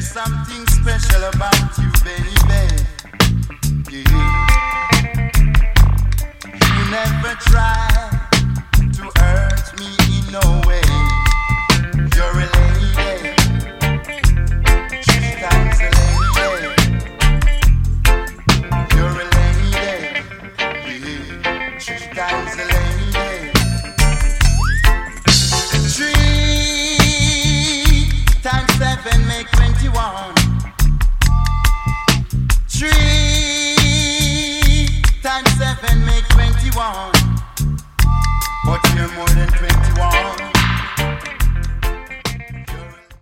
something special about you, baby. Yeah. You never try to hurt me in no way. You're a lady. 3 times a lady. You're a lady. Yeah. 3 times a lady. 3 times 7 make 21. 3 times 7 make 21. But you're more than 21.